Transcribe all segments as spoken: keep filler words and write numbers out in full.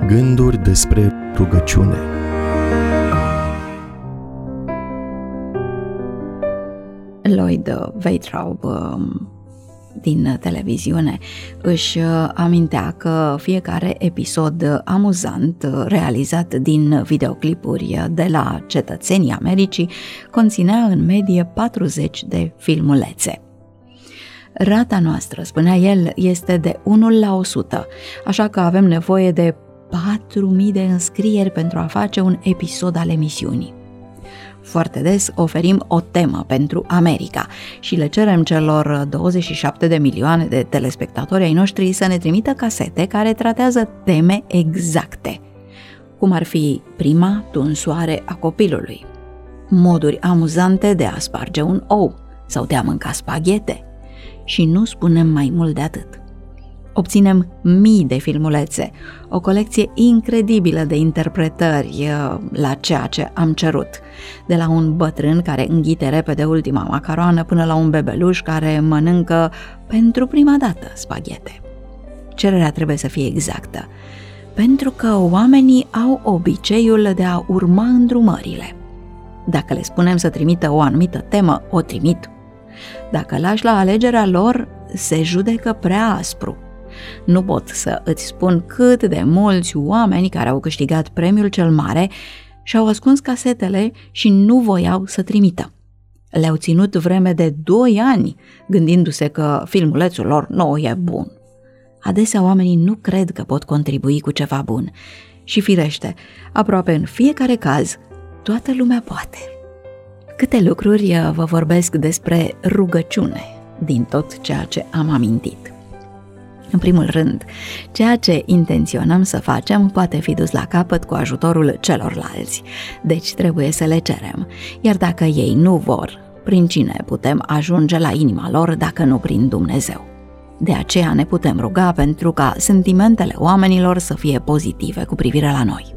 Gânduri despre rugăciune. Lloyd Weintraub din televiziune își amintea că fiecare episod amuzant realizat din videoclipuri de la cetățenii Americii conținea în medie patruzeci de filmulețe. Rata noastră, spunea el, este de unu la o sută, așa că avem nevoie de patru mii de înscrieri pentru a face un episod al emisiunii. Foarte des oferim o temă pentru America și le cerem celor douăzeci și șapte de milioane de telespectatori ai noștri să ne trimită casete care tratează teme exacte, cum ar fi prima tunsoare a copilului, moduri amuzante de a sparge un ou sau de a mânca spaghete, și nu spunem mai mult de atât. Obținem mii de filmulețe, o colecție incredibilă de interpretări la ceea ce am cerut, de la un bătrân care înghite repede ultima macaroană până la un bebeluș care mănâncă pentru prima dată spaghete. Cererea trebuie să fie exactă, pentru că oamenii au obiceiul de a urma îndrumările. Dacă le spunem să trimită o anumită temă, o trimit. Dacă lași la alegerea lor, se judecă prea aspru. Nu pot să îți spun cât de mulți oameni care au câștigat premiul cel mare și-au ascuns casetele și nu voiau să trimită. Le-au ținut vreme de doi ani, gândindu-se că filmulețul lor nu e bun. Adesea oamenii nu cred că pot contribui cu ceva bun și, firește, aproape în fiecare caz, toată lumea poate. Câte lucruri vă vorbesc despre rugăciune din tot ceea ce am amintit. În primul rând, ceea ce intenționăm să facem poate fi dus la capăt cu ajutorul celorlalți, deci trebuie să le cerem, iar dacă ei nu vor, prin cine putem ajunge la inima lor dacă nu prin Dumnezeu? De aceea ne putem ruga pentru ca sentimentele oamenilor să fie pozitive cu privire la noi.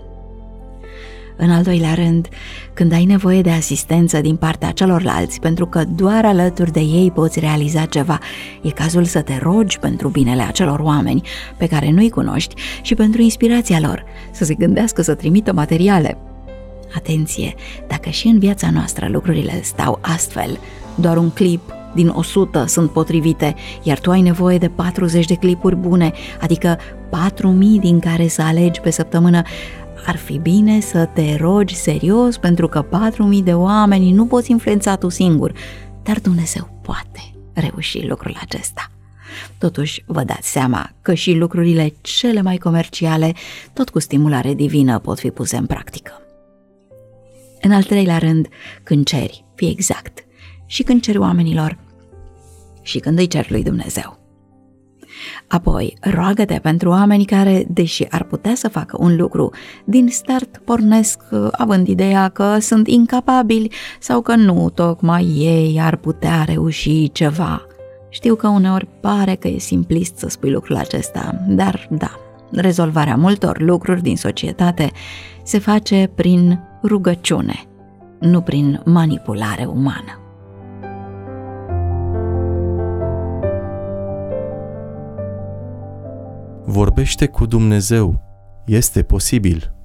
În al doilea rând, când ai nevoie de asistență din partea celorlalți, pentru că doar alături de ei poți realiza ceva, e cazul să te rogi pentru binele acelor oameni pe care nu-i cunoști și pentru inspirația lor, să se gândească să trimită materiale. Atenție, dacă și în viața noastră lucrurile stau astfel, doar un clip din o sută sunt potrivite, iar tu ai nevoie de patruzeci de clipuri bune, adică patru mii din care să alegi pe săptămână, ar fi bine să te rogi serios, pentru că patru mii de oameni nu poți influența tu singur, dar Dumnezeu poate reuși lucrul acesta. Totuși, vă dați seama că și lucrurile cele mai comerciale, tot cu stimulare divină, pot fi puse în practică. În al treilea rând, când ceri, fii exact, și când ceri oamenilor și când îi ceri lui Dumnezeu. Apoi, roagă-te pentru oameni care, deși ar putea să facă un lucru, din start pornesc având ideea că sunt incapabili sau că nu tocmai ei ar putea reuși ceva. Știu că uneori pare că e simplist să spui lucrul acesta, dar da, rezolvarea multor lucruri din societate se face prin rugăciune, nu prin manipulare umană. Vorbește cu Dumnezeu. Este posibil.